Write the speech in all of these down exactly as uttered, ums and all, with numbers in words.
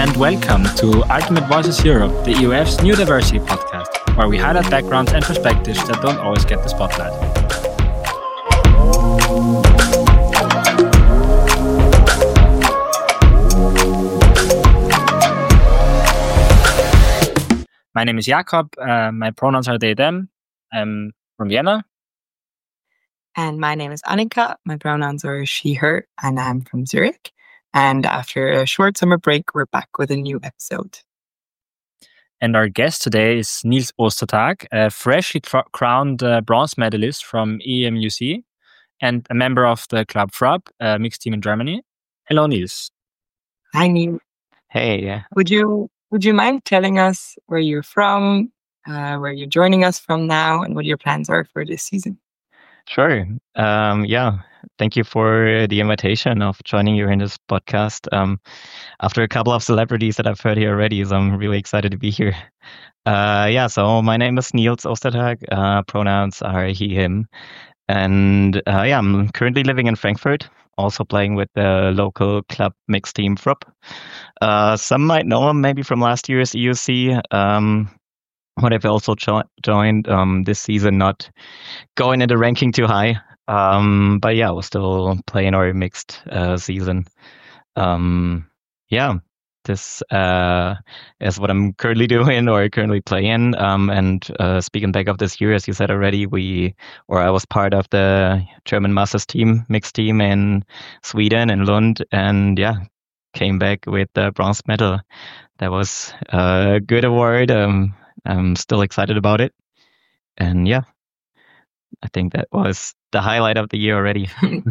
and welcome to Ultimate Voices Europe, the E U F's new diversity podcast, where we highlight backgrounds and perspectives that don't always get the spotlight. My name is Jakob. Uh, my pronouns are they, them. I'm from Vienna. And my name is Annika. My pronouns are she, her, and I'm from Zurich. And after a short summer break, we're back with a new episode. And our guest today is Niels Ostertag, a freshly tr- crowned uh, bronze medalist from E M U C and a member of the Club F R O B, a mixed team in Germany. Hello, Niels. Hi, Niels. Hey, yeah. Would you would you mind telling us where you're from, uh, where you're joining us from now, and what your plans are for this season? Sure. Um, yeah. Thank you for the invitation of joining you in this podcast. Um, after a couple of celebrities that I've heard here already, so I'm really excited to be here. Uh, yeah, so my name is Niels Ostertag. Uh, pronouns are he, him. And uh, yeah, I'm currently living in Frankfurt, also playing with the local club mixed team F R O B. Uh, some might know him maybe from last year's E U C. Um, But I've also jo- joined um, this season, not going in the ranking too high. Um, but yeah, we're still playing our mixed uh, season. Um, yeah, this uh, is what I'm currently doing or currently playing. Um, and uh, speaking back of this year, as you said already, we or I was part of the German Masters team, mixed team in Sweden and Lund, and yeah, came back with the bronze medal. That was a good award. Um, I'm still excited about it. And yeah, I think that was the highlight of the year already.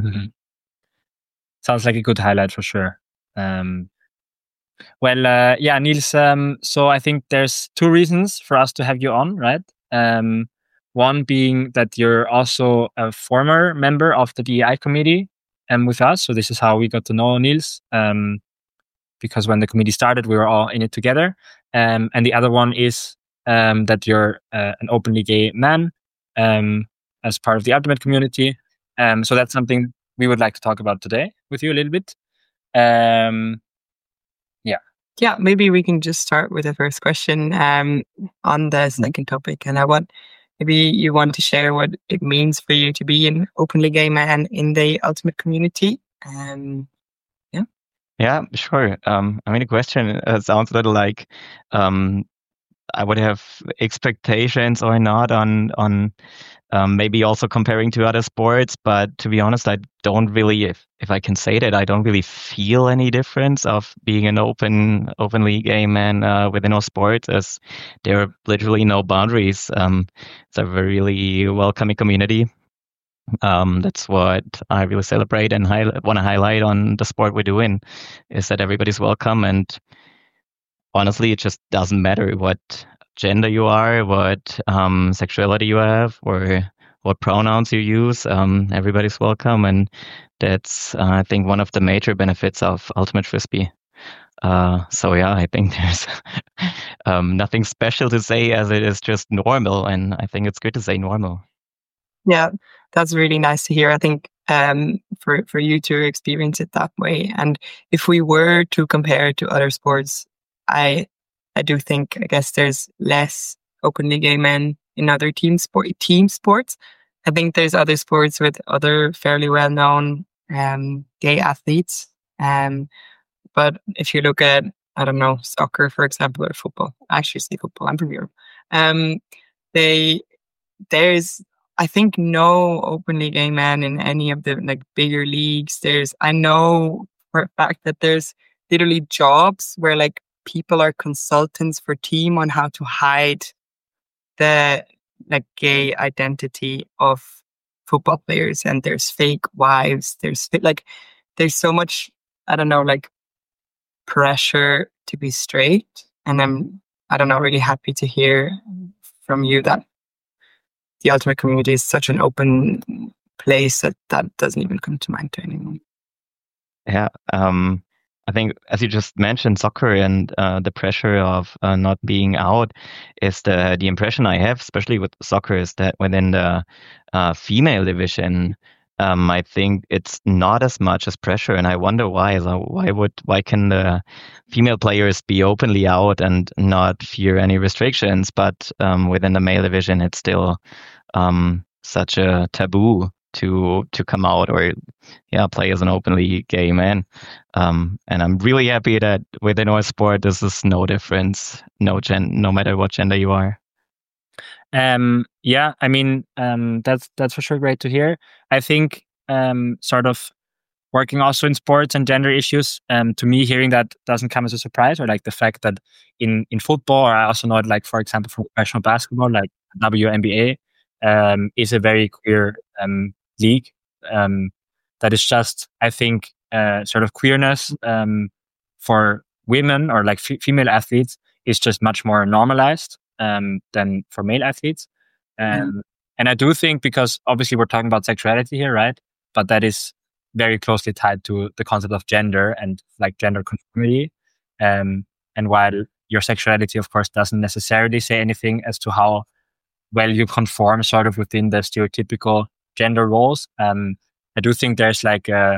Sounds like a good highlight for sure. Um, well, uh, yeah, Niels, um, so I think there's two reasons for us to have you on, right? Um, one being that you're also a former member of the D E I committee um, with us. So this is how we got to know Niels. Um, because when the committee started, we were all in it together. Um, and the other one is Um, that you're uh, an openly gay man um, as part of the Ultimate community. Um, so that's something we would like to talk about today with you a little bit. Um, yeah. Yeah, maybe we can just start with the first question um, on the second topic. And I want, maybe you want to share what it means for you to be an openly gay man in the Ultimate community. Um, yeah. Yeah, sure. Um, I mean, the question uh, sounds a little like um, I would have expectations or not on on um, maybe also comparing to other sports, but to be honest, I don't really, if, if I can say that, I don't really feel any difference of being an open openly gay man uh, within our sport, as there are literally no boundaries. Um, it's a really welcoming community. Um, that's what I really celebrate and hi- want to highlight on the sport we're doing, is that everybody's welcome. And honestly, it just doesn't matter what gender you are, what um, sexuality you have, or what pronouns you use. Um, everybody's welcome, and that's uh, I think one of the major benefits of Ultimate Frisbee. Uh, so yeah, I think there's um, nothing special to say, as it is just normal, and I think it's good to say normal. Yeah, that's really nice to hear. I think um, for for you to experience it that way, and if we were to compare it to other sports, I I do think, I guess there's less openly gay men in other team sport team sports. I think there's other sports with other fairly well-known um, gay athletes. Um, but if you look at, I don't know, soccer, for example, or football, I actually say football, I'm from Europe. Um, they there's I think no openly gay men in any of the like bigger leagues. There's I know for a fact that there's literally jobs where like people are consultants for team on how to hide the like gay identity of football players, and there's fake wives. There's like there's so much, I don't know, like pressure to be straight, and I'm I don't know really happy to hear from you that the Ultimate community is such an open place that that doesn't even come to mind to anyone. Yeah. Um, I think, as you just mentioned, soccer and uh, the pressure of uh, not being out is the the impression I have, especially with soccer, is that within the uh, female division, um, I think it's not as much as pressure, and I wonder why. So why would why can the female players be openly out and not fear any restrictions, but um, within the male division, it's still um, such a taboo to to come out or yeah play as an openly gay man. Um, and I'm really happy that within our sport, this is no difference, no gen, no matter what gender you are. Um, yeah, I mean, um, that's that's for sure great to hear. I think um, sort of working also in sports and gender issues, um, to me, hearing that doesn't come as a surprise, or like the fact that in, in football, or I also know it, like, for example, from professional basketball, like W N B A, um, is a very queer um, league. Um, that is just, I think, uh, sort of queerness um, for women or like f- female athletes is just much more normalized um, than for male athletes. Um, mm. And I do think, because obviously we're talking about sexuality here, right? But that is very closely tied to the concept of gender and like gender conformity. Um, and while your sexuality, of course, doesn't necessarily say anything as to how well you conform sort of within the stereotypical gender roles, um, I do think there's like a,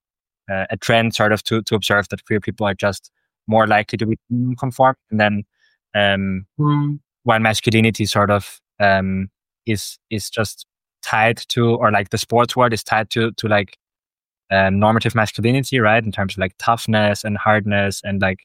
a trend sort of to, to observe that queer people are just more likely to be conform. And then um, mm. while masculinity sort of um, is is just tied to, or like the sports world is tied to to like um, normative masculinity, right? In terms of like toughness and hardness and like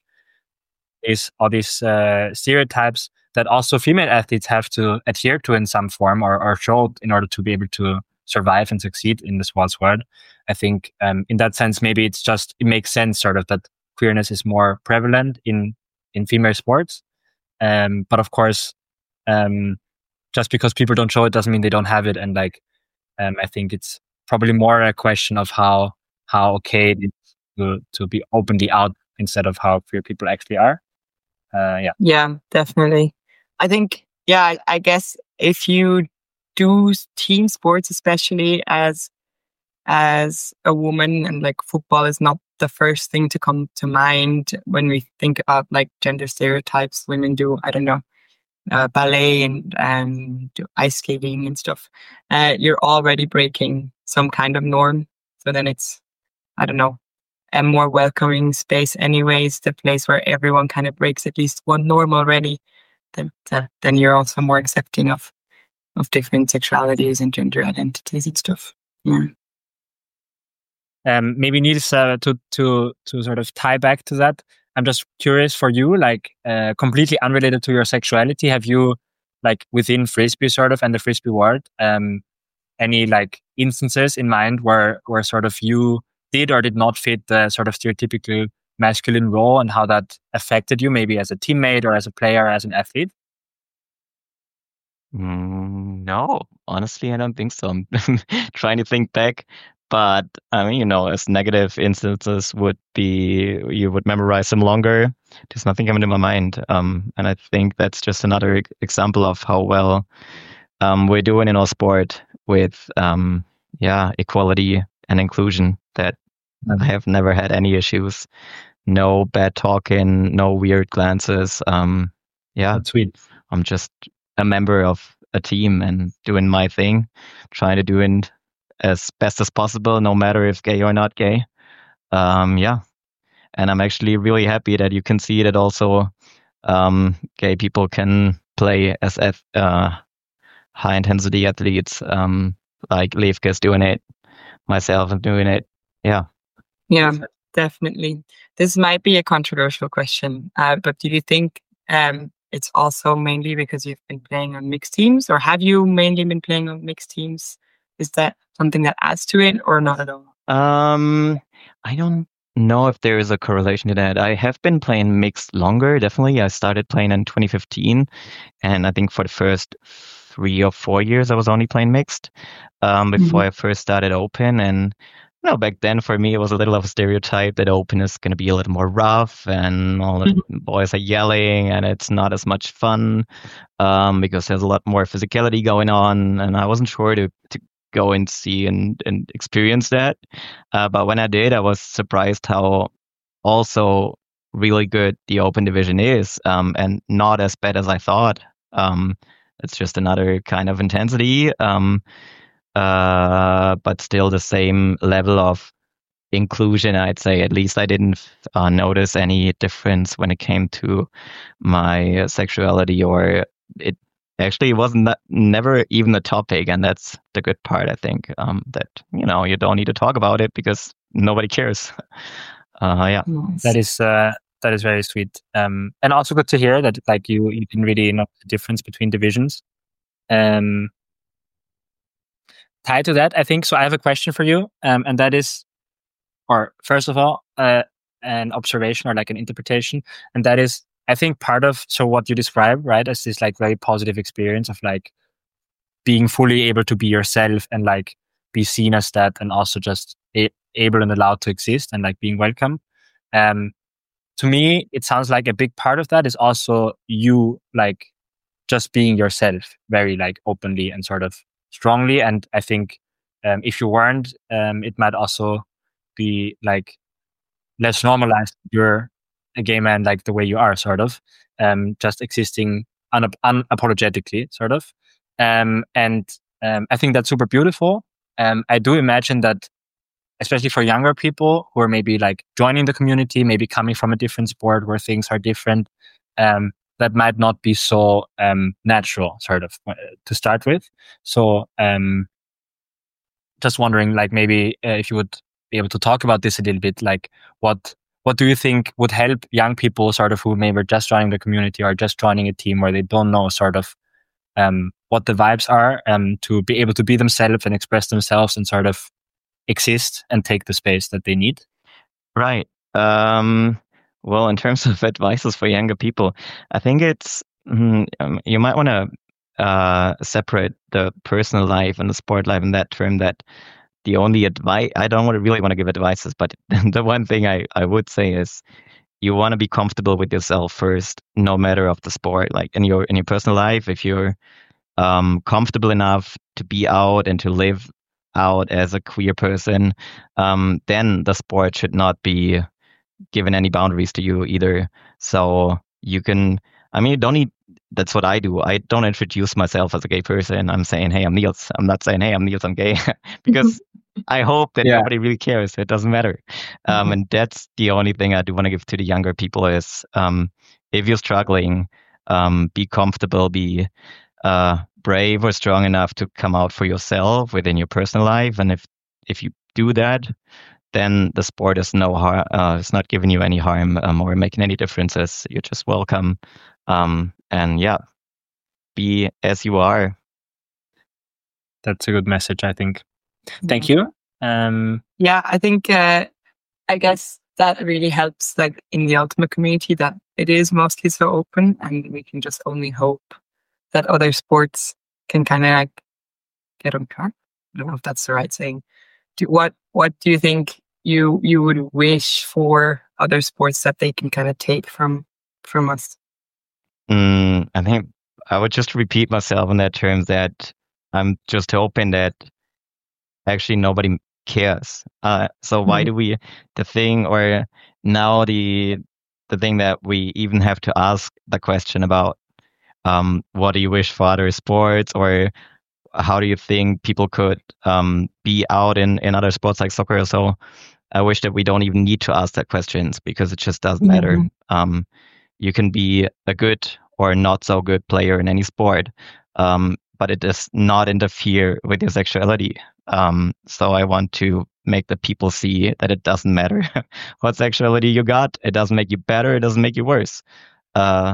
is all these uh, stereotypes that also female athletes have to adhere to in some form or, or show in order to be able to survive and succeed in the sports world. I think um, in that sense, maybe it's just, it makes sense sort of that queerness is more prevalent in, in female sports. Um, but of course, um, just because people don't show it doesn't mean they don't have it. And like, um, I think it's probably more a question of how, how okay it is to, to be openly out instead of how queer people actually are. Uh, yeah. Yeah, definitely. I think, yeah, I, I guess if you do team sports, especially as as a woman, and like football is not the first thing to come to mind when we think about like gender stereotypes. Women do, I don't know, uh, ballet and and do ice skating and stuff. Uh, you're already breaking some kind of norm. So then it's, I don't know, a more welcoming space anyways, the place where everyone kind of breaks at least one norm already. Then, then you're also more accepting of of different sexualities and gender identities and stuff. Yeah. Um, maybe Niels, uh, to to to sort of tie back to that, I'm just curious for you, like uh, completely unrelated to your sexuality, have you, like within Frisbee sort of and the Frisbee world, um, any like instances in mind where where sort of you did or did not fit the sort of stereotypical masculine role and how that affected you, maybe as a teammate or as a player, as an athlete? Mm, no, honestly, I don't think so. I'm trying to think back, but I mean, you know, as negative instances would be, you would memorize them longer. There's nothing coming to my mind. Um, and I think that's just another e- example of how well um, we're doing in our sport with, um, yeah, equality and inclusion, that I have never had any issues. No bad talking, no weird glances. Um, yeah, That's sweet. I'm just a member of a team and doing my thing, trying to do it as best as possible, no matter if gay or not gay. Um, yeah. And I'm actually really happy that you can see that also um, gay people can play as uh, high intensity athletes, um, like Levke is doing it, myself I'm doing it. Yeah. Yeah, definitely. This might be a controversial question, uh, but do you think um, it's also mainly because you've been playing on mixed teams, or have you mainly been playing on mixed teams? Is that something that adds to it, or not at all? Um, I don't know if there is a correlation to that. I have been playing mixed longer, definitely. I started playing in twenty fifteen, and I think for the first three or four years I was only playing mixed um, before mm-hmm. I first started open. And you know, back then for me it was a little of a stereotype that open is going to be a little more rough and all the mm-hmm. boys are yelling and it's not as much fun um, because there's a lot more physicality going on, and I wasn't sure to, to go and see and, and experience that. Uh, but when I did, I was surprised how also really good the open division is, um, and not as bad as I thought. Um, it's just another kind of intensity. Um, uh, but still the same level of inclusion, I'd say. At least I didn't uh, notice any difference when it came to my sexuality, or it actually wasn't that, never even a topic. And that's the good part, I think, um, that, you know, you don't need to talk about it because nobody cares. Uh, yeah. Nice. That is uh, that is very sweet. Um, and also good to hear that like you, you didn't really know the difference between divisions. Um, tied to that, I think, so I have a question for you. Um, and that is, or first of all, uh, an observation or like an interpretation. And that is, I think part of, so what you describe, right, as this like very positive experience of like being fully able to be yourself and like be seen as that, and also just a- able and allowed to exist and like being welcome. Um, to me, it sounds like a big part of that is also you like just being yourself very like openly and sort of strongly. And I think um, if you weren't, um, it might also be like less normalized. You're a gay man like the way you are, sort of, um, just existing unap- unapologetically, sort of. Um, and um, I think that's super beautiful. Um, I do imagine that, especially for younger people who are maybe like joining the community, maybe coming from a different sport where things are different, um, that might not be so um, natural, sort of, uh, to start with. So um, just wondering, like maybe uh, if you would be able to talk about this a little bit, like what what do you think would help young people, sort of, who maybe are just joining the community or just joining a team where they don't know, sort of, um, what the vibes are, um, to be able to be themselves and express themselves and sort of exist and take the space that they need? Right. Um, well, in terms of advices for younger people, I think it's mm, um, you might want to uh, separate the personal life and the sport life in that term. That the only advice, I don't want to really want to give advices, but the one thing I, I would say is you want to be comfortable with yourself first, no matter of the sport. Like in your in your personal life, if you're um, comfortable enough to be out and to live out as a queer person, um, then the sport should not be given any boundaries to you either. So you can, I mean, you don't need, that's what I do. I don't introduce myself as a gay person. I'm saying, hey, I'm Niels. I'm not saying, hey, I'm Niels, I'm gay. Because I hope that Yeah. nobody really cares. It doesn't matter. Um, Mhm. and that's the only thing I do want to give to the younger people is um, if you're struggling, um, be comfortable, be uh, brave or strong enough to come out for yourself within your personal life. And if if you do that, then the sport is no har- uh, it's not giving you any harm um, or making any differences. You're just welcome. Um, and yeah, be as you are. That's a good message, I think. Thank you. Um, Yeah, I think uh, I guess that really helps, like in the Ultimate community, that it is mostly so open, and we can just only hope that other sports can kind of like get on track. I don't know if that's the right saying. Do, what What do you think you you would wish for other sports that they can kind of take from from us? Mm, I think I would just repeat myself in that terms that I'm just hoping that actually nobody cares. Uh, so why Mhm. do we the thing or now the the thing that we even have to ask the question about um, what do you wish for other sports, or how do you think people could um, be out in, in other sports like soccer or so? I wish that we don't even need to ask that questions because it just doesn't matter. Mhm. Um, you can be a good or not so good player in any sport, um, but it does not interfere with your sexuality. Um, so I want to make the people see that it doesn't matter what sexuality you got. It doesn't make you better. It doesn't make you worse. Uh,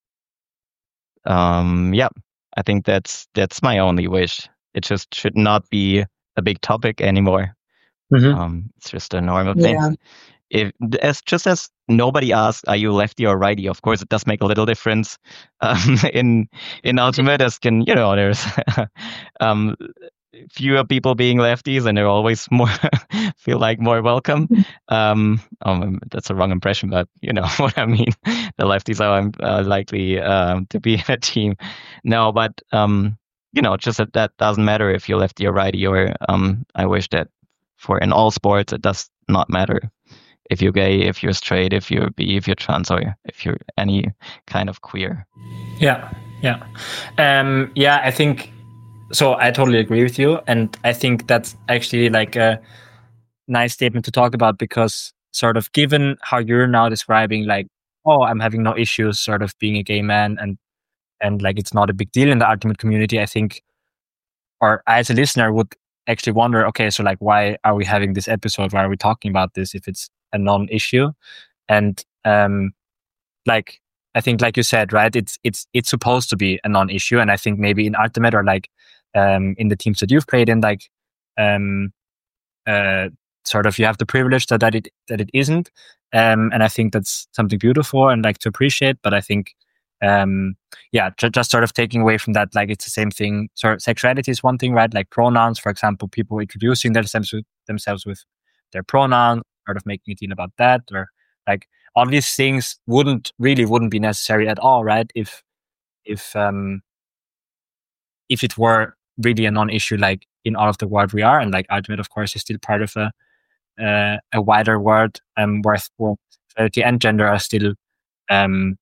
um, yeah, I think that's that's my only wish. It just should not be a big topic anymore. Mhm. Um, it's just a normal Yeah. thing. If as just as nobody asks, are you lefty or righty? Of course, it does make a little difference. Um, in in Ultimate, as can you know, there's um, fewer people being lefties, and they're always more feel like more welcome. Um, um, that's a wrong impression, but you know what I mean. The lefties are uh, likely um, to be in a team. No, but um, you know, just that that doesn't matter if you're lefty or righty. Or um, I wish that for in all sports, it does not matter if you're gay, if you're straight, if you're bi, if you're trans, or if you're any kind of queer. Yeah, yeah, um, yeah. I think so I totally agree with you, and I think that's actually like a nice statement to talk about, because sort of given how you're now describing, like, oh, I'm having no issues sort of being a gay man, and and like it's not a big deal in the Ultimate community, I think, or I as a listener would actually wonder, okay, so like, why are we having this episode? Why are we talking about this if it's a non-issue? And um, like, I think, like you said, right, it's it's it's supposed to be a non-issue, and I think maybe in Ultimate, or like um, in the teams that you've played in, like um, uh, sort of you have the privilege that, that it that it isn't, um, and I think that's something beautiful and like to appreciate. But I think, um, yeah, ju- just sort of taking away from that, like it's the same thing. So sexuality is one thing, right? Like pronouns, for example, people introducing themselves with, themselves with their pronouns, sort of making a deal about that, or like all these things wouldn't really wouldn't be necessary at all, right? If if um if it were really a non-issue, like in all of the world we are, and like Ultimate, of course, is still part of a uh, a wider world, um, where where sexuality and gender are still um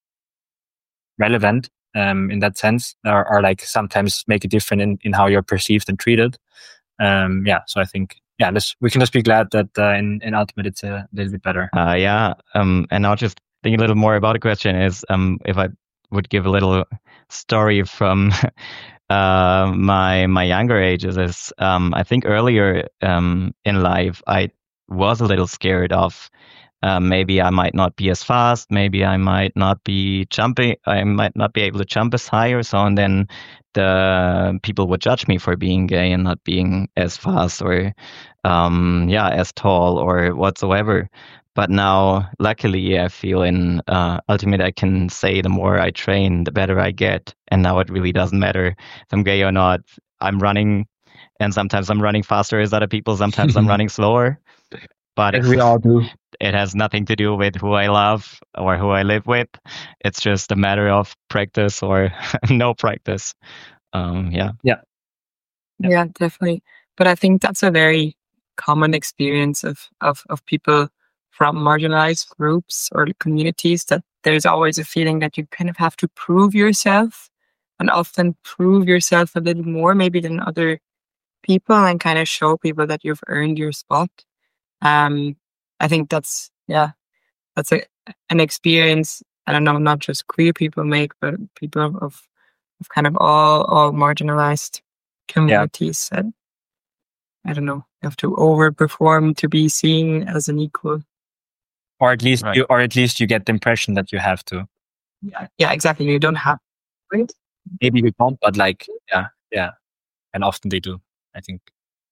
relevant, um in that sense, or, or like sometimes make a difference in, in how you're perceived and treated. Um, yeah, so I think, yeah, let's, we can just be glad that uh, in in Ultimate it's a little bit better. Uh, yeah, um, and now just think a little more about the question is, um, if I would give a little story from uh, my my younger ages, is um, I think earlier um, in life I was a little scared of uh, maybe I might not be as fast, maybe I might not be jumping, I might not be able to jump as high or so, and then the people would judge me for being gay and not being as fast or um, yeah, as tall or whatsoever. But now, luckily, I feel in uh, Ultimate, I can say the more I train, the better I get. And now it really doesn't matter if I'm gay or not. I'm running, and sometimes I'm running faster as other people. Sometimes I'm running slower. But As we all do. It has nothing to do with who I love or who I live with. It's just a matter of practice or no practice. Um, yeah. Yeah. Yeah. yeah, definitely. But I think that's a very common experience of, of, of people from marginalized groups or communities, that there's always a feeling that you kind of have to prove yourself, and often prove yourself a little more maybe than other people, and kind of show people that you've earned your spot. Um, I think that's, yeah, that's a, an experience, I don't know, not just queer people make, but people of, of, of kind of all, all marginalized communities. Yeah. And I don't know, you have to overperform to be seen as an equal. Or at least Right. you, or at least you get the impression that you have to. Yeah, yeah, exactly. You don't have to. Maybe you don't, but like, yeah, yeah. And often they do, I think.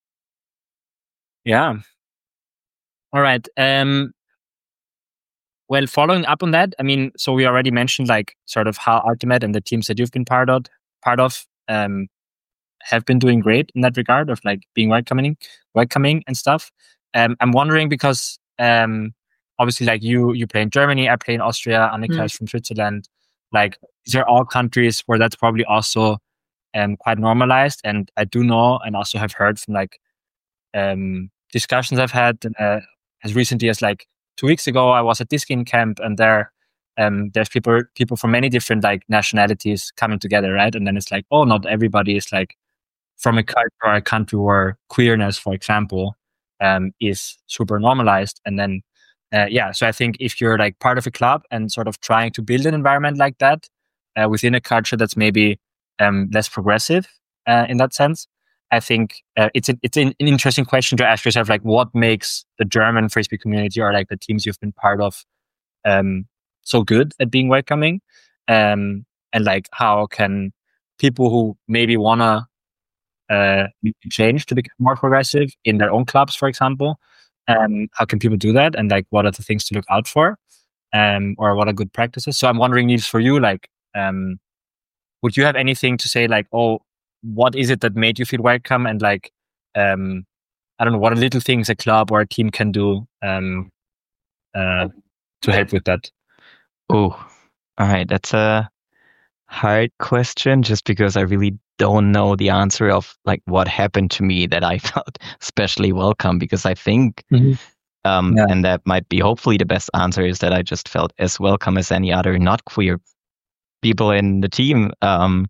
Yeah. All right. Um, well, following up on that, I mean, so we already mentioned like sort of how Ultimate and the teams that you've been part of, part of, um, have been doing great in that regard of like being welcoming, welcoming and stuff. Um, I'm wondering because um, obviously, like you, you play in Germany, I play in Austria, Annika mm. is from Switzerland. Like these are all countries where that's probably also um quite normalized. And I do know, and also have heard from like um discussions I've had uh, as recently as like two weeks ago, I was at Diskin camp, and there um there's people people from many different like nationalities coming together, right? And then it's like, oh, not everybody is like from a culture or a country where queerness, for example, um is super normalized. And then uh, yeah, so I think if you're like part of a club and sort of trying to build an environment like that uh, within a culture that's maybe um less progressive uh, in that sense, I think uh, it's a, it's an, an interesting question to ask yourself, like what makes the German Frisbee community or like the teams you've been part of um, so good at being welcoming, um, and like how can people who maybe wanna uh, change to become more progressive in their own clubs, for example, um, how can people do that, and like what are the things to look out for, um, or what are good practices? So I'm wondering, Niels, for you, like, um, would you have anything to say, like, oh, what is it that made you feel welcome, and like um I don't know, what are little things a club or a team can do um uh to help with that? Oh, all right, that's a hard question, just because I really don't know the answer of like what happened to me that I felt especially welcome, because I think mm-hmm. um yeah. and that might be hopefully the best answer, is that I just felt as welcome as any other not queer people in the team. Um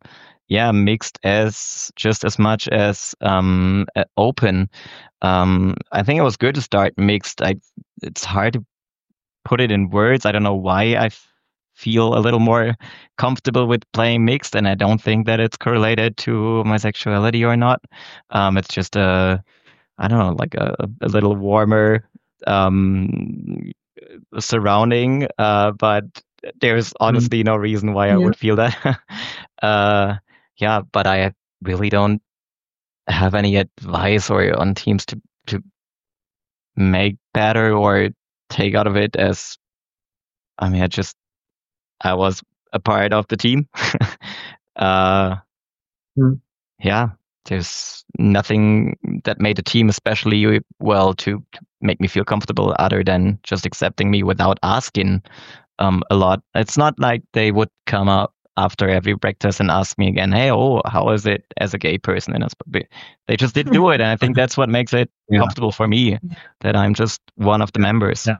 yeah, mixed as just as much as um, uh, open. Um, I think it was good to start mixed. I, it's hard to put it in words. I don't know why I f- feel a little more comfortable with playing mixed, and I don't think that it's correlated to my sexuality or not. Um, it's just a, I don't know, like a, a little warmer um, surrounding, uh, but there's honestly no reason why I Yeah. would feel that. uh, yeah, but I really don't have any advice or on teams to to make better or take out of it. As I mean, I just I was a part of the team. uh, Mm. yeah, there's nothing that made the team especially well to, to make me feel comfortable other than just accepting me without asking um, a lot. It's not like they would come up after every practice and ask me again, hey, oh, how is it as a gay person in us? But they just didn't do it. And I think that's what makes it Yeah. comfortable for me, that I'm just one of the members. Yeah.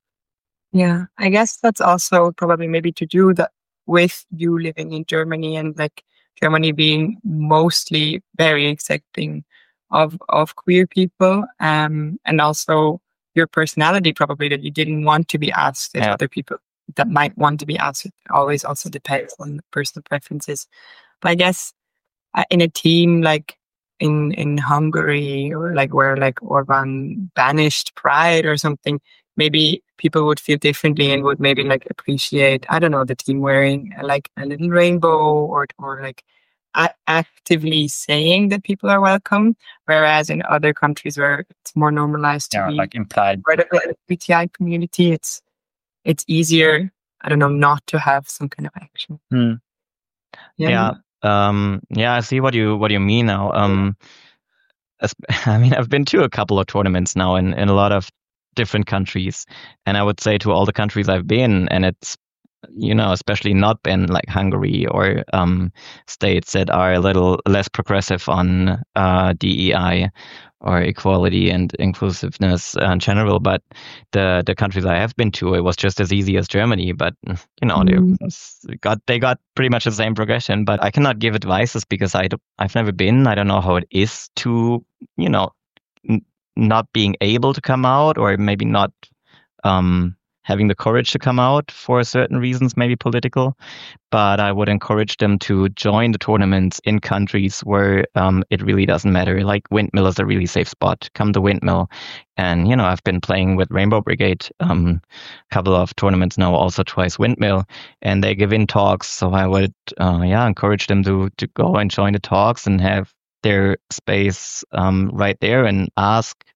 Yeah, I guess that's also probably maybe to do that with you living in Germany and like Germany being mostly very accepting of of queer people, um, and also your personality probably that you didn't want to be asked if Yeah. other people that might want to be asked. It always also depends on the personal preferences. But I guess uh, in a team like in in Hungary or like where like Orban banished pride or something, maybe people would feel differently and would maybe like appreciate, I don't know, the team wearing uh, like a little rainbow or or like a- actively saying that people are welcome. Whereas in other countries where it's more normalized to Yeah, be like implied. part of the L G B T I community, it's it's easier, I don't know, not to have some kind of action. Hmm. Yeah. Um, yeah, I see what you what you mean now. Um, as- I mean, I've been to a couple of tournaments now in, in a lot of different countries, and I would say to all the countries I've been, and it's, you know, especially not been like Hungary or um, states that are a little less progressive on uh, D E I or equality and inclusiveness in general. But the the countries I have been to, it was just as easy as Germany. But you know, Mm. they got they got pretty much the same progression. But I cannot give advices because I do, I've never been. I don't know how it is to, you know, n- not being able to come out, or maybe not um, having the courage to come out for certain reasons, maybe political. But I would encourage them to join the tournaments in countries where um, it really doesn't matter. Like Windmill is a really safe spot. Come to Windmill. And, you know, I've been playing with Rainbow Brigade um, a couple of tournaments now, also twice Windmill, and they give in talks. So I would, uh, yeah, encourage them to, to go and join the talks and have their space um, right there and ask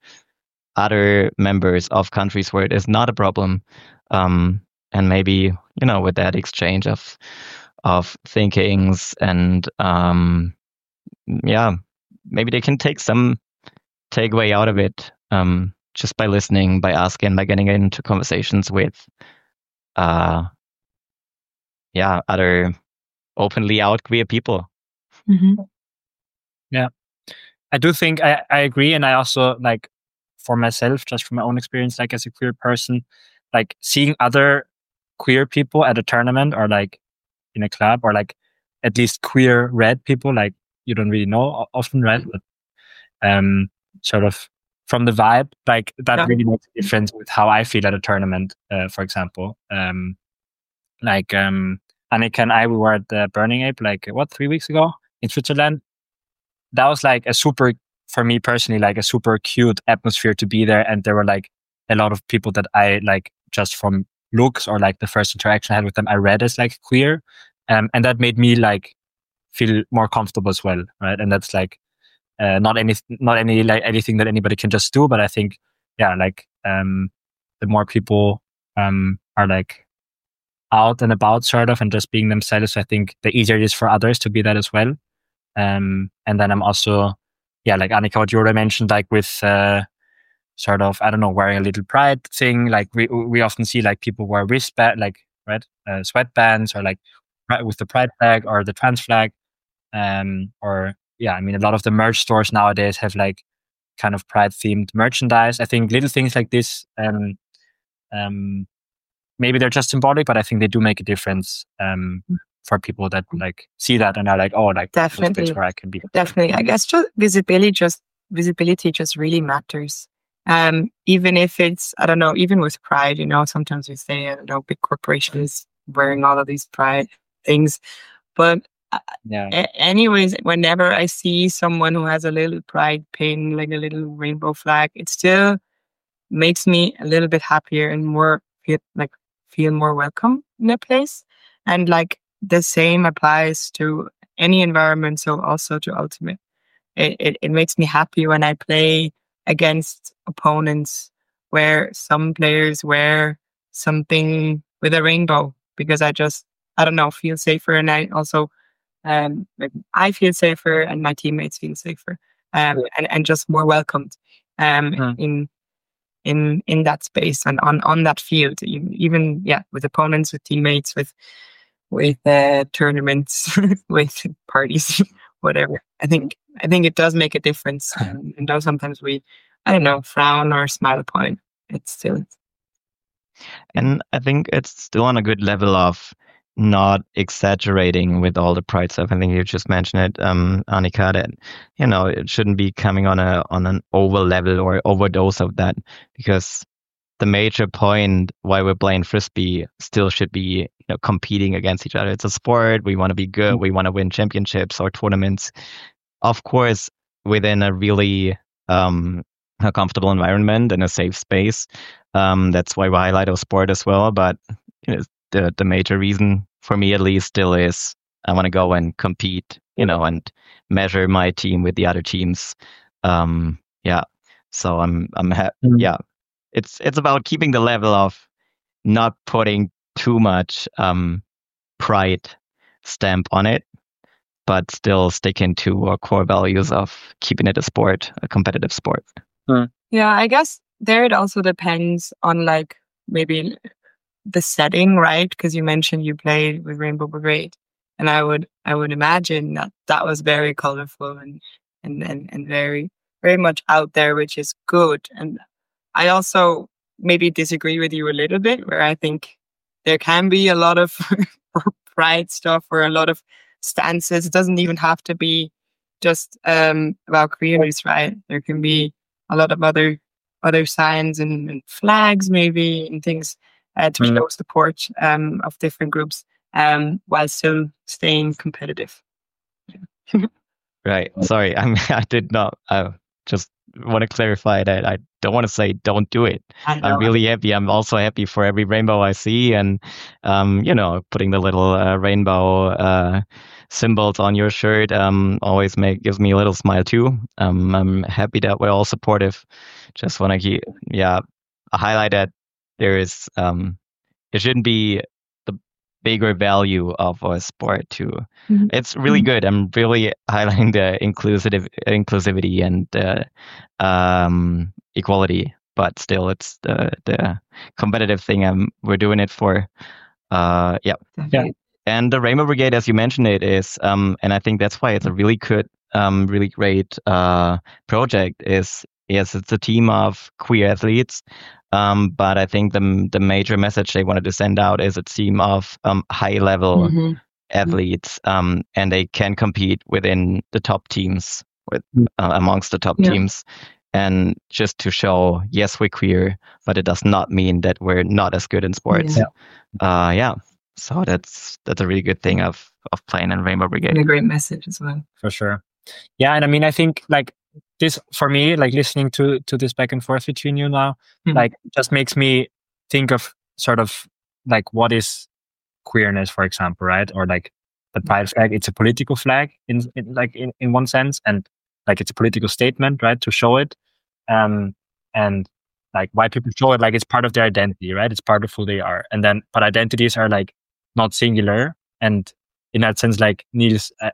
other members of countries where it is not a problem, um, and maybe, you know, with that exchange of of thinkings and um, yeah, maybe they can take some takeaway out of it, um, just by listening, by asking, by getting into conversations with uh, yeah, other openly out queer people. Mm-hmm. Yeah, I do think I, I agree, and I also like for myself, just from my own experience, like as a queer person, like seeing other queer people at a tournament or like in a club or like at least queer red people, like you don't really know o- often, right? But um, sort of from the vibe, like that Yeah. really makes a difference with how I feel at a tournament. Uh, for example, um, like um, Annika and I, we were at the Burning Ape like what three weeks ago in Switzerland. That was like a super, for me personally, like a super cute atmosphere to be there. And there were like a lot of people that I like just from looks or like the first interaction I had with them, I read as like queer. Um, and that made me like feel more comfortable as well. Right. And that's like, uh, not any, not any, like anything that anybody can just do. But I think, yeah, like, um, the more people, um, are like out and about sort of and just being themselves, I think the easier it is for others to be that as well. Um, and then I'm also, yeah, like Annika, what you already mentioned, like with uh, sort of, I don't know, wearing a little pride thing. Like we we often see like people wear wristband, like right, uh, sweatbands, or like right, with the pride flag or the trans flag. Um, or yeah, I mean, a lot of the merch stores nowadays have like kind of pride themed merchandise. I think little things like this, um, um, maybe they're just symbolic, but I think they do make a difference um, for people that like see that and are like, oh, like that's a place Definitely. where I can be. Definitely. I guess just visibility just visibility just really matters. Um, even if it's, I don't know, even with pride, you know, sometimes we say, I don't know, big corporations wearing all of these pride things. But uh, Yeah. a- anyways, whenever I see someone who has a little pride pin, like a little rainbow flag, it still makes me a little bit happier and more feel like feel more welcome in a place. And like the same applies to any environment, so also to Ultimate. It, it, it makes me happy when I play against opponents where some players wear something with a rainbow, because I just, I don't know, feel safer. And I also, um, like, I feel safer and my teammates feel safer, um, and, and just more welcomed, um, Hmm. in, in, in that space and on, on that field, even, even, yeah, with opponents, with teammates, with, with, uh, tournaments, with parties, whatever. I think, I think it does make a difference. Um, and though sometimes we, I don't know, frown or smile upon it, it's still, And I think it's still on a good level of not exaggerating with all the pride stuff. I think you just mentioned it, um, Annika, that you know it shouldn't be coming on a on an over level or overdose of that, because the major point why we're playing frisbee still should be, you know, competing against each other. It's a sport. We want to be good. Mm. We want to win championships or tournaments. Of course, within a really um, a comfortable environment and a safe space. Um, that's why we highlight our sport as well. But you know, the the major reason for me, at least, still is I want to go and compete, you know, and measure my team with the other teams. Um, yeah. So I'm I'm ha- Mm. yeah. It's it's about keeping the level of not putting too much um, pride stamp on it, but still sticking to our core values of keeping it a sport, a competitive sport. yeah, I guess there it also depends on like maybe the setting, right? Because you mentioned you played with Rainbow Brigade, and I would I would imagine that that was very colorful and and and, and very very much out there, which is good. And I also maybe disagree with you a little bit, where I think there can be a lot of pride stuff or a lot of stances. It doesn't even have to be just um, about queerness, right? There can be a lot of other other signs and, and flags, maybe, and things uh, to Mm. show support um, of different groups, um, while still staying competitive. Right. Sorry, I'm, I did not. I just want to clarify that I don't want to say don't do it. I know. I'm really happy. I'm also happy for every rainbow I see, and um, you know, putting the little uh, rainbow uh, symbols on your shirt um, always make gives me a little smile too. Um, I'm happy that we're all supportive. Just want to keep, yeah, highlight that there is um, it shouldn't be the bigger value of our sport too. Mhm. It's really Mhm. good. I'm really highlighting the inclusive inclusivity and uh, um, equality, but still, it's the the competitive thing. Um, we're doing it for. Uh, yeah, Definitely. and the Rainbow Brigade, as you mentioned, it is, um, and I think that's why it's a really good, um, really great uh, project. Is yes, it's a team of queer athletes, um, but I think the the major message they wanted to send out is a team of um, high level Mhm. athletes, um, and they can compete within the top teams, with Mm. uh, amongst the top Yeah. teams. And just to show, yes, we're queer, but it does not mean that we're not as good in sports. Yeah. Uh, yeah. So that's that's a really good thing of of playing in Rainbow And Brigade. a great message as well. For sure. Yeah, and I mean, I think like this for me, like listening to to this back and forth between you now, Mhm. like just makes me think of sort of like what is queerness, for example, right? Or like the pride flag. It's a political flag in, in like in, in one sense, and like it's a political statement, right? To show it, um, and like why people show it, like it's part of their identity, right? It's part of who they are, and then but identities are like not singular, and in that sense, like Niels, uh,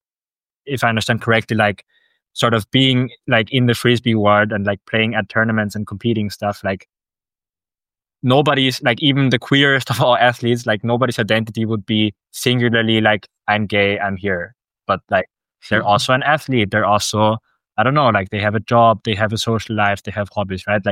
if I understand correctly, like sort of being like in the frisbee world and like playing at tournaments and competing stuff, like nobody's like even the queerest of all athletes, like nobody's identity would be singularly like I'm gay, I'm here. But like they're also an athlete. They're also, I don't know, like they have a job, they have a social life, they have hobbies, right? Like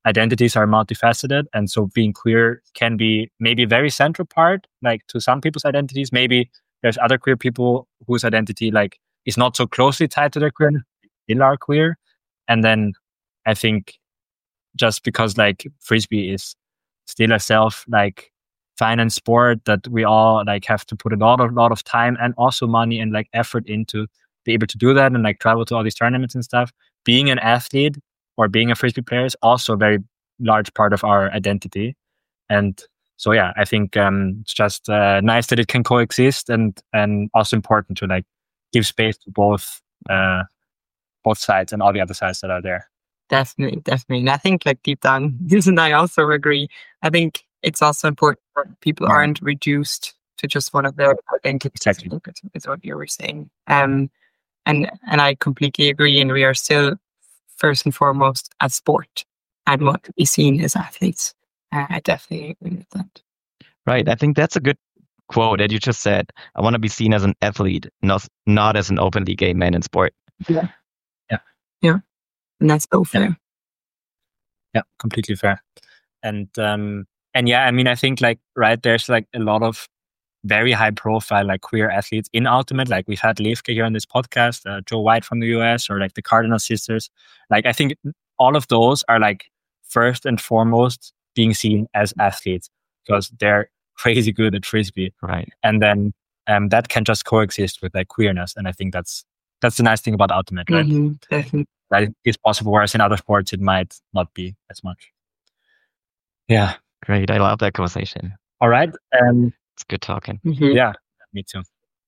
identities are multifaceted, and so being queer can be maybe a very central part, like to some people's identities. Maybe there's other queer people whose identity like is not so closely tied to their queerness, still are queer. And then I think just because like Frisbee is still a self like finance sport that we all like have to put a lot of lot of time and also money and like effort into be able to do that and like travel to all these tournaments and stuff. Being an athlete or being a Frisbee player is also a very large part of our identity. And so yeah, I think um, it's just uh, nice that it can coexist, and and also important to like give space to both uh, both sides and all the other sides that are there. Definitely, definitely. And I think like deep down, Niels and I also agree. I think it's also important that people Yeah. aren't reduced to just one of their identities. Exactly. I think is- is what you were saying. Um, and and I completely agree. And we are still first and foremost a sport and want to be seen as athletes. Uh, I definitely agree with that. Right. I think that's a good quote that you just said. I want to be seen as an athlete, not not as an openly gay man in sport. Yeah. Yeah. Yeah. And that's so fair. Yeah, completely fair. And um and yeah, I mean, I think like right there's like a lot of very high profile like queer athletes in Ultimate. Like we've had Livka here on this podcast, uh, Joe White from the U S, or like the Cardinal sisters. Like I think all of those are like first and foremost being seen as athletes because they're crazy good at Frisbee. Right. And then um that can just coexist with like queerness. And I think that's that's the nice thing about Ultimate, right? Mhm, definitely. That is possible, whereas in other sports it might not be as much. Yeah. Great. I love that conversation. All right. Um, It's good talking. Mhm. yeah, me too.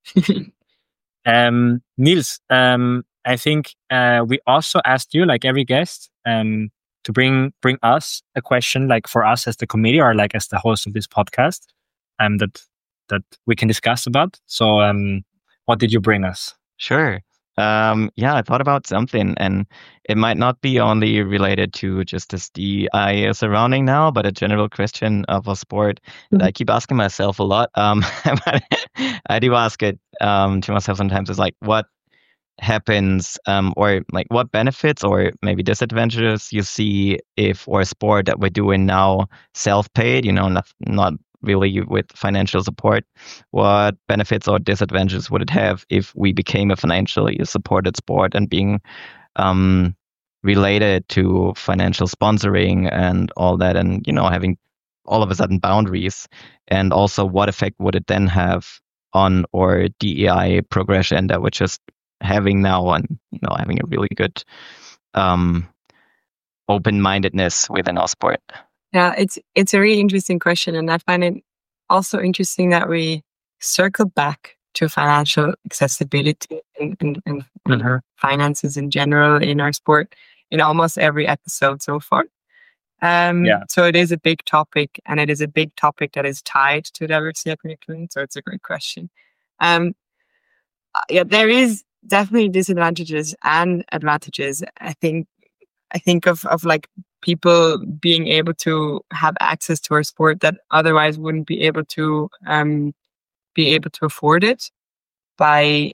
Um, Niels, um, I think uh, we also asked you, like every guest, um, to bring bring us a question, like for us as the committee or like as the host of this podcast, um, that that we can discuss about. So, um, what did you bring us? Sure. Um, yeah, I thought about something, and it might not be only related to just this D I surrounding now, but a general question of a sport that I keep asking myself a lot. Um, but I do ask it um, to myself sometimes. Is like, what happens, um, or like, what benefits or maybe disadvantages you see if or a sport that we're doing now self-paid? You know, not not really with financial support. What benefits or disadvantages would it have if we became a financially supported sport and being um, related to financial sponsoring and all that, and you know, having all of a sudden boundaries? And also, what effect would it then have on our D E I progression that we're just having now, and you know, having a really good um, open-mindedness within our sport? Yeah, it's it's a really interesting question, and I find it also interesting that we circle back to financial accessibility and, and, and Mhm. finances in general in our sport in almost every episode so far. Um, Yeah. So it is a big topic, and it is a big topic that is tied to diversity, equity, inclusion. So it's a great question. Um, uh, yeah, there is definitely disadvantages and advantages. I think I think of of like people being able to have access to our sport that otherwise wouldn't be able to um, be able to afford it by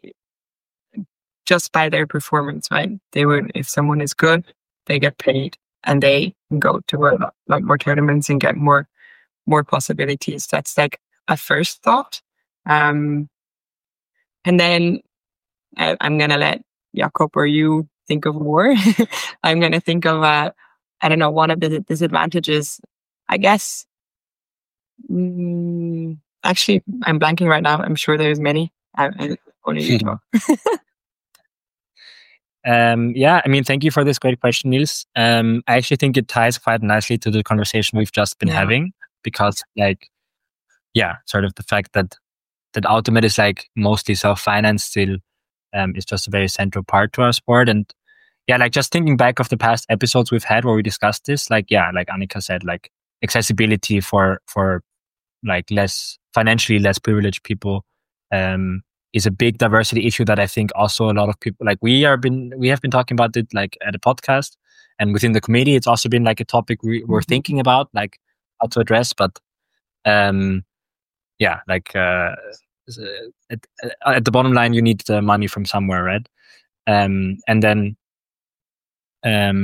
just by their performance, right? They would, if someone is good, they get paid and they can go to a lot, lot more tournaments and get more more possibilities. That's like a first thought. Um, and then I, I'm gonna let Jakob or you think of more. I'm gonna think of uh, I don't know, one of the disadvantages, I guess. Mm, actually, I'm blanking right now. I'm sure there's many. I, I only you talk. Um, yeah, I mean, thank you for this great question, Niels. Um, I actually think it ties quite nicely to the conversation we've just been Yeah. having, because like, yeah, sort of the fact that that Ultimate is like mostly self-financed still um, is just a very central part to our sport. And yeah, like just thinking back of the past episodes we've had where we discussed this, like, yeah, like Annika said, like accessibility for, for like less financially less privileged people, um, is a big diversity issue that I think also a lot of people, like we are been, we have been talking about it like at a podcast, and within the committee, it's also been like a topic we, we're thinking about, like how to address. But um, yeah, like uh, at, at the bottom line, you need the money from somewhere, right? Um, and then um,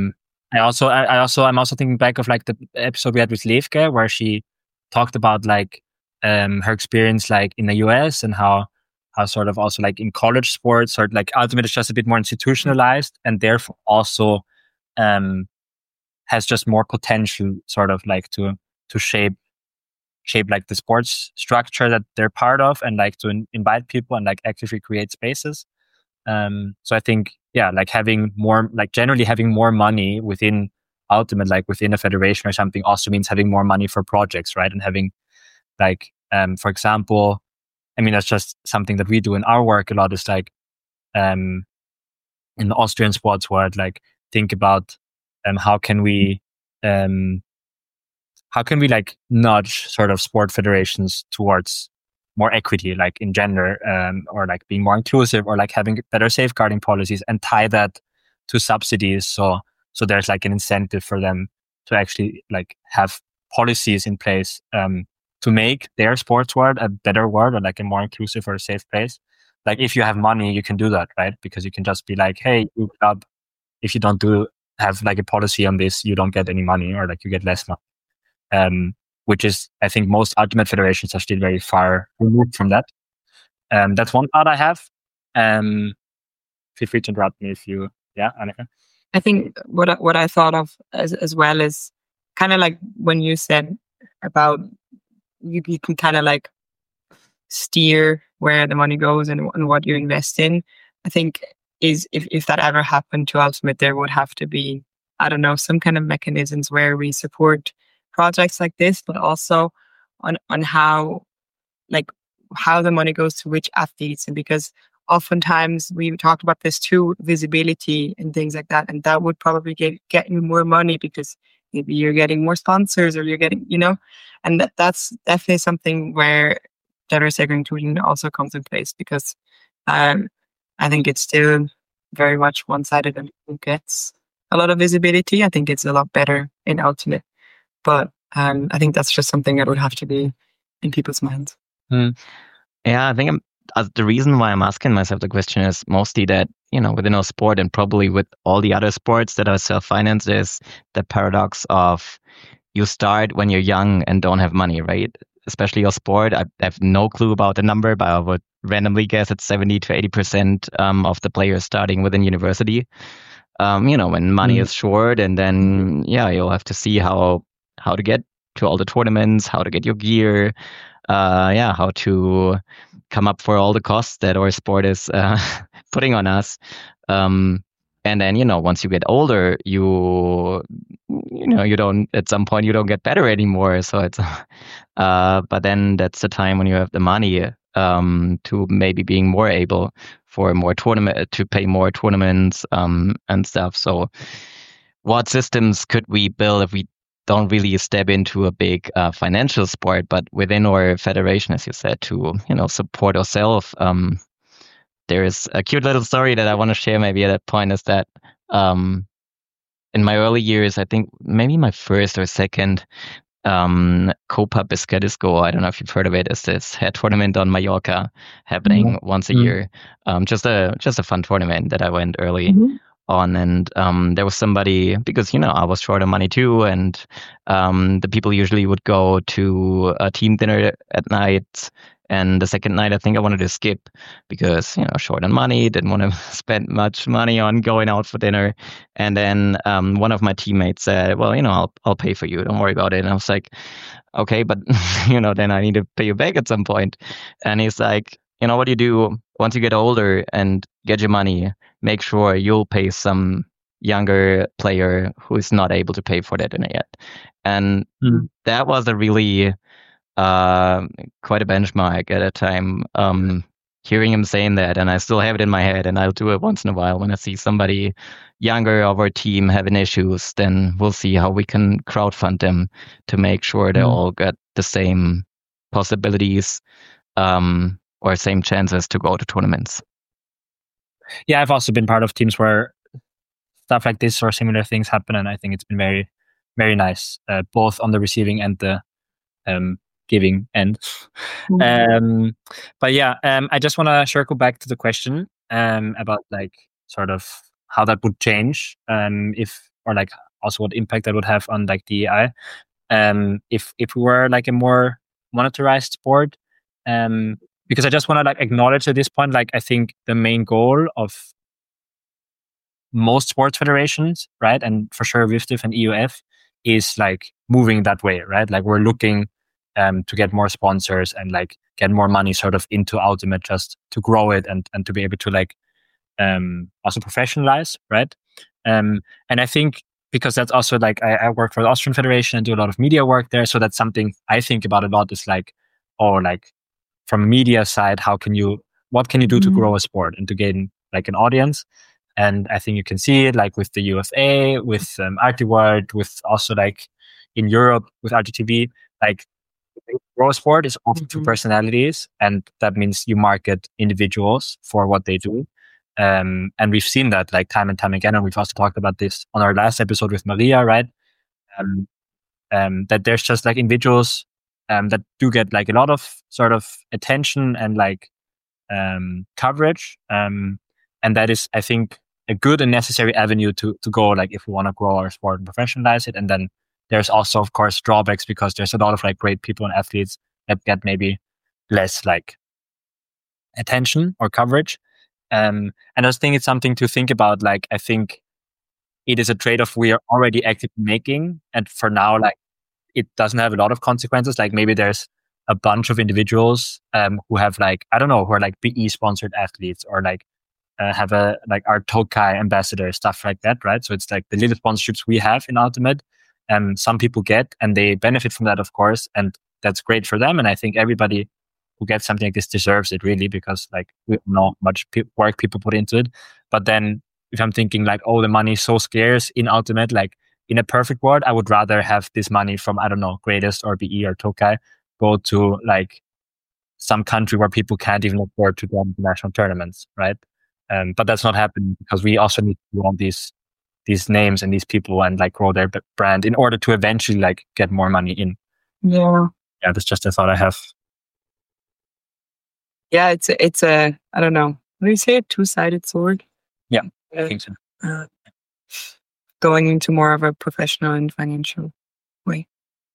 I also, I, I also, I'm also thinking back of like the episode we had with Levke, where she talked about like um her experience like in the U S and how how sort of also like in college sports or like Ultimate is just a bit more institutionalized and therefore also um has just more potential sort of like to to shape shape like the sports structure that they're part of and like to in- invite people and like actively create spaces. Um, so I think, yeah, like having more, like generally having more money within Ultimate, like within a federation or something, also means having more money for projects, right? And having like, um, for example, I mean, that's just something that we do in our work a lot. Is like, um, in the Austrian sports world, like think about, um, how can we, um, how can we like nudge sort of sport federations towards more equity, like in gender, um, or like being more inclusive, or like having better safeguarding policies, and tie that to subsidies. So, so there's like an incentive for them to actually like have policies in place um, to make their sports world a better world, or like a more inclusive or a safe place. Like if you have money, you can do that, right? Because you can just be like, hey, you club, if you don't do have like a policy on this, you don't get any money, or like you get less money. Um, which is, I think, most Ultimate federations are still very far removed from that. Um, that's one part I have. Um, feel free to interrupt me if you, yeah, Annika. I think what I, what I thought of as as well is kind of like when you said about you, you can kind of like steer where the money goes and, and what you invest in. I think is if, if that ever happened to Ultimate, there would have to be, I don't know, some kind of mechanisms where we support projects like this, but also on on how like how the money goes to which athletes. And because oftentimes we talked about this too, visibility and things like that, and that would probably get get you more money because maybe you're getting more sponsors or you're getting, you know, and that, that's definitely something where gender sacred inclusion also comes in place, because um, I think it's still very much one-sided and who gets a lot of visibility. I think it's a lot better in Ultimate. But um, I think that's just something that would have to be in people's minds. Mm. Yeah, I think I'm, uh, the reason why I'm asking myself the question is mostly that, you know, within our sport and probably with all the other sports that are self-financed is the paradox of you start when you're young and don't have money, right? Especially your sport. I have no clue about the number, but I would randomly guess it's seventy to eighty percent um, of the players starting within university. Um, you know, when money mm. is short, and then, yeah, you'll have to see how how to get to all the tournaments, how to get your gear, uh, yeah, how to come up for all the costs that our sport is uh, putting on us. Um, and then, you know, once you get older, you, you know, you don't, at some point you don't get better anymore. So it's, uh, but then that's the time when you have the money um, to maybe being more able for more tournament, to pay more tournaments um, and stuff. So what systems could we build if we don't really step into a big uh, financial sport, but within our federation, as you said, to, you know, support ourselves? Um, there is a cute little story that I want to share maybe at that point, is that um, in my early years, I think maybe my first or second um, Copa Pescadisco, I don't know if you've heard of it, is this head tournament on Mallorca happening mm-hmm. once a mm-hmm. year. Um, just a just a fun tournament that I went early. Mm-hmm. on and um, there was somebody, because, you know, I was short on money too, and um, the people usually would go to a team dinner at night, and the second night I think I wanted to skip because, you know, short on money, didn't want to spend much money on going out for dinner. And then um, one of my teammates said, well, you know, I'll I'll pay for you, don't worry about it. And I was like, okay, but you know, then I need to pay you back at some point. And he's like, you know what you do once you get older and get your money, make sure you'll pay some younger player who is not able to pay for that dinner yet. And mm. that was a really uh, quite a benchmark at a time. Um, hearing him saying that, and I still have it in my head, and I'll do it once in a while when I see somebody younger of our team having issues. Then we'll see how we can crowdfund them to make sure they mm. all get the same possibilities. Um, or same chances to go to tournaments. Yeah, I've also been part of teams where stuff like this or similar things happen, and I think it's been very, very nice, uh, both on the receiving and the um, giving end. Mm-hmm. um, but yeah, um, I just want to circle back to the question um, about like sort of how that would change um, if, or like also what impact that would have on like D E I. Um, if if we were like a more monetarized sport, um, because I just want to like acknowledge at this point, like I think the main goal of most sports federations, right, and for sure W I F T I F and E U F is like moving that way, right? Like we're looking um, to get more sponsors and like get more money sort of into Ultimate just to grow it and and to be able to like um, also professionalize, right? Um, and I think because that's also like I, I work for the Austrian Federation and do a lot of media work there, so that's something I think about a lot. Is like, oh, like from a media side, how can you, what can you do mm-hmm. to grow a sport and to gain like an audience? And I think you can see it like with the U F A, with um, Artiworld, with also like in Europe with R T T V, like grow a sport is often mm-hmm. two personalities, and that means you market individuals for what they do. Um, and we've seen that like time and time again, and we've also talked about this on our last episode with Maria, right? Um, um, that there's just like individuals um, that do get like a lot of sort of attention and like um, coverage, um, and that is, I think, a good and necessary avenue to to go, like if we want to grow our sport and professionalize it. And then there's also, of course, drawbacks because there's a lot of like great people and athletes that get maybe less like attention or coverage. Um, and I just think it's something to think about. Like, I think it is a trade-off we are already actively making. And for now, like, it doesn't have a lot of consequences. Like maybe there's a bunch of individuals um, who have like, I don't know, who are like B E sponsored athletes or like uh, have a, like our Tokai ambassador, stuff like that, right? So it's like the little sponsorships we have in Ultimate. Um, some people get and they benefit from that, of course. And that's great for them. And I think everybody who gets something like this deserves it really, because like we don't know how much pe- work people put into it. But then if I'm thinking like, oh, the money is so scarce in Ultimate, like in a perfect world, I would rather have this money from, I don't know, Greatest or B E or Tokai go to like some country where people can't even afford to go to national tournaments, right? Um, but that's not happening because we also need to grow these these names and these people and like grow their brand in order to eventually like get more money in. Yeah. Yeah, that's just a thought I have. Yeah, it's a, it's a, I don't know, what do you say, a two-sided sword? Yeah, uh, I think so. Uh, going into more of a professional and financial way.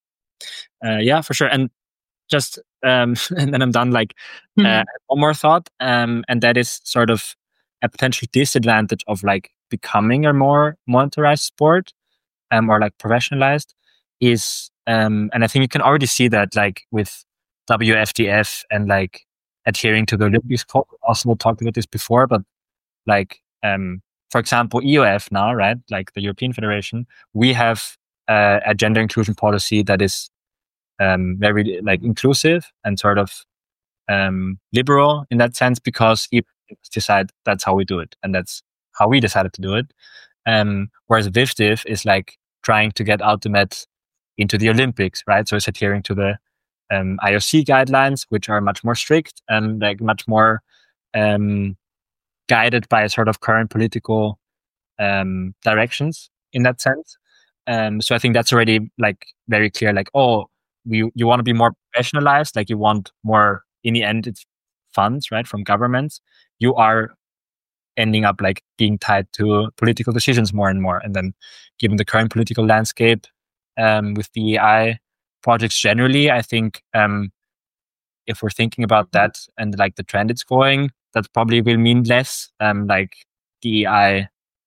Uh, yeah, for sure. And just, um, and then I'm done, like mm-hmm. uh, one more thought, um, and that is sort of a potential disadvantage of like becoming a more monetarized sport um, or like professionalized is, um, and I think you can already see that like with W F T F and like adhering to the Olympics code. Also talked about this before, but like, um, for example, E U F now, right? Like the European Federation, we have uh, a gender inclusion policy that is um, very like inclusive and sort of um, liberal in that sense, because E U F decide that's how we do it, and that's how we decided to do it. Um, whereas W I F T I F is like trying to get Ultimate into the Olympics, right? So it's adhering to the um, I O C guidelines, which are much more strict and like much more um, guided by sort of current political um, directions in that sense. Um, so I think that's already like very clear. Like, oh, we you want to be more professionalized. Like you want more. In the end, it's funds, right, from governments. You are ending up like being tied to political decisions more and more. And then, given the current political landscape um, with D E I projects generally, I think um, if we're thinking about that and like the trend it's going, that probably will mean less um, like D E I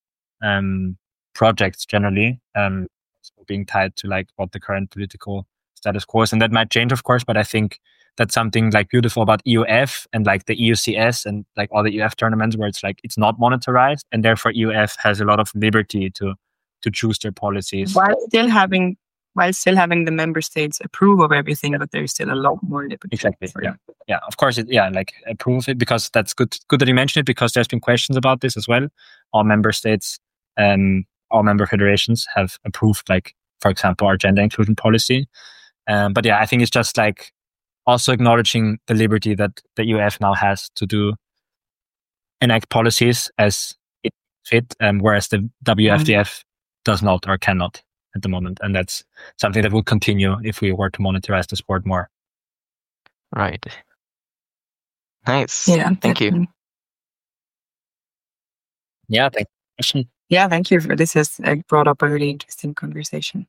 um, projects generally um, being tied to like what the current political status quo is. And that might change, of course, but I think that's something like beautiful about E U F and like the E U C S and like all the E U F tournaments where it's like it's not monetarized, and therefore E U F has a lot of liberty to to choose their policies while still having while still having the member states approve of everything, but there's still a lot more liberty. Exactly. Yeah. Yeah. Of course. It, yeah. Like approve it, because that's good. Good that you mentioned it, because there's been questions about this as well. All member states, um, all member federations have approved, like for example, our gender inclusion policy. Um, but yeah, I think it's just like also acknowledging the liberty that the E U F now has to do enact policies as it fit, um, whereas the W F T F mm. does not or cannot at the moment. And that's something that will continue if we were to monetize the sport more. Right. Nice. Yeah. Thank you. Yeah, thank you. Yeah, thank you for this. Has uh, brought up a really interesting conversation.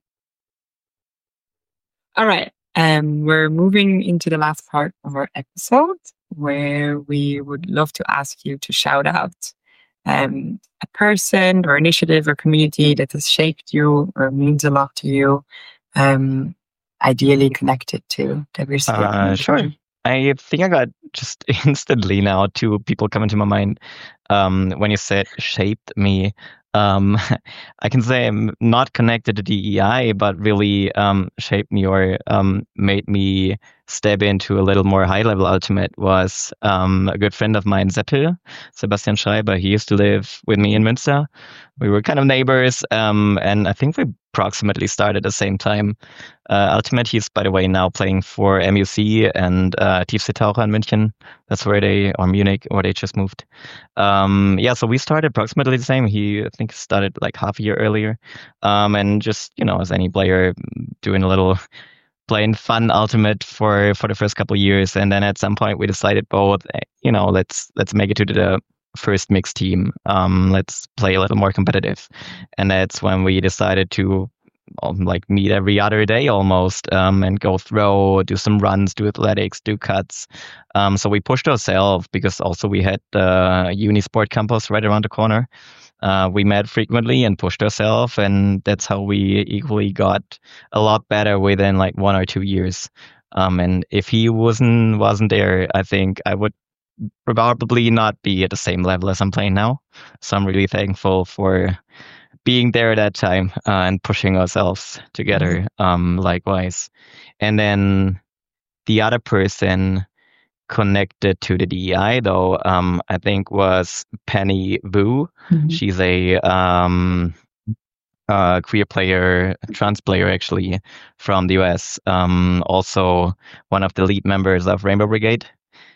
All right. Um, we're moving into the last part of our episode where we would love to ask you to shout out um, a person or initiative or community that has shaped you or means a lot to you, um, ideally connected to diversity. Uh, sure. I think I got just instantly now two people coming to my mind. Um, when you said shaped me, um, I can say I'm not connected to D E I, but really um, shaped me or um, made me step into a little more high level ultimate was um, a good friend of mine, Seppel, Sebastian Schreiber. He used to live with me in Münster. We were kind of neighbors, um, and I think we approximately started at the same time. Uh, Ultimate, he's, by the way, now playing for M U C and uh, Tiefseetaucher in München. That's where they, or Munich, where they just moved. Um, yeah, so we started approximately the same. He, I think, started like half a year earlier. Um, and just, you know, as any player, doing a little playing fun Ultimate for, for the first couple of years. And then at some point we decided both, you know, let's let's make it to the first mixed team. Um, let's play a little more competitive. And that's when we decided to um, like meet every other day almost, um, and go throw, do some runs, do athletics, do cuts. Um, so we pushed ourselves because also we had the uh, Unisport campus right around the corner. Uh, we met frequently and pushed ourselves, and that's how we equally got a lot better within like one or two years. Um, and if he wasn't wasn't there, I think I would probably not be at the same level as I'm playing now. So I'm really thankful for being there at that time uh, and pushing ourselves together. Mm-hmm. Um, likewise, and then the other person connected to the D E I, though, um, I think was Penny Wu. Mm-hmm. She's a um, uh, queer player, trans player, actually, from the U S. Um, also, one of the lead members of Rainbow Brigade.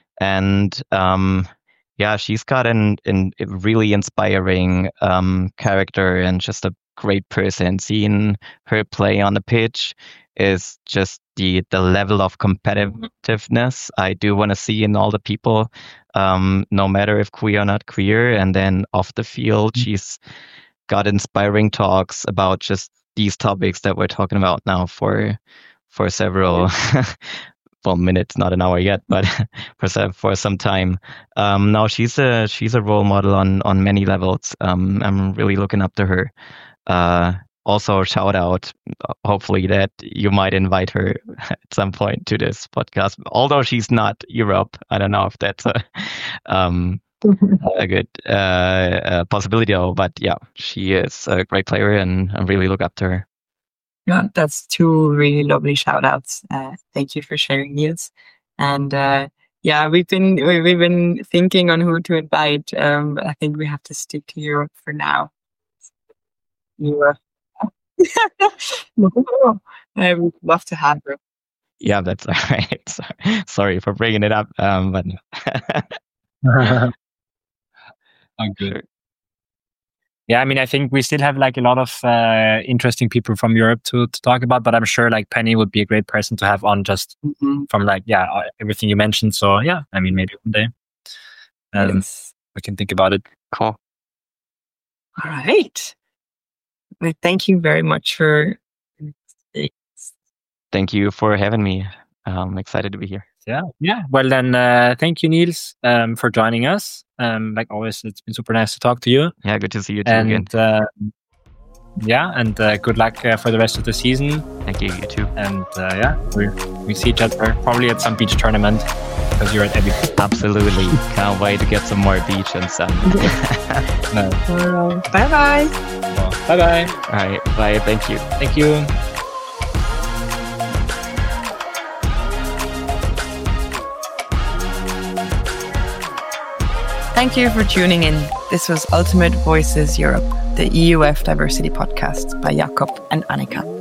And um, yeah, she's got an, an a really inspiring um, character and just a great person. Seeing her play on the pitch is just the the level of competitiveness I do want to see in all the people, um, no matter if queer or not queer. And then off the field, she's got inspiring talks about just these topics that we're talking about now for for several well minutes, not an hour yet, but for some, for some time. Um, now she's a she's a role model on on many levels. Um, I'm really looking up to her. Uh, Also, shout out, hopefully, that you might invite her at some point to this podcast. Although she's not Europe, I don't know if that's a, um, a good uh, uh, possibility, though. But yeah, she is a great player, and I really look up to her. Yeah, that's two really lovely shout outs. Uh, thank you for sharing, Niels. And uh, yeah, we've been we've been thinking on who to invite. Um, I think we have to stick to Europe for now. Europe. I would love to have her. Yeah, that's all right. Sorry, sorry for bringing it up, um, but oh, good. Yeah, I mean, I think we still have like a lot of uh, interesting people from Europe to to talk about, but I'm sure like Penny would be a great person to have on just mm-hmm. from like yeah everything you mentioned. So yeah, I mean, maybe one day um, yes. we can think about it. Cool. All right. Well, thank you very much for. Thank you for having me. I'm excited to be here. Yeah, yeah. Well, then, uh, thank you, Niels, um, for joining us. Um, like always, it's been super nice to talk to you. Yeah, good to see you too and, again. Uh, yeah, and uh, good luck uh, for the rest of the season. Thank you, you too. And uh, yeah, we we see each other probably at some beach tournament because you're at every. Absolutely, can't wait to get some more beach and sun. No. Uh, bye bye. Well, bye bye. All right, bye. Thank you. Thank you. Thank you for tuning in. This was Ultimate Voices Europe, the E U F Diversity Podcast by Jakob and Annika.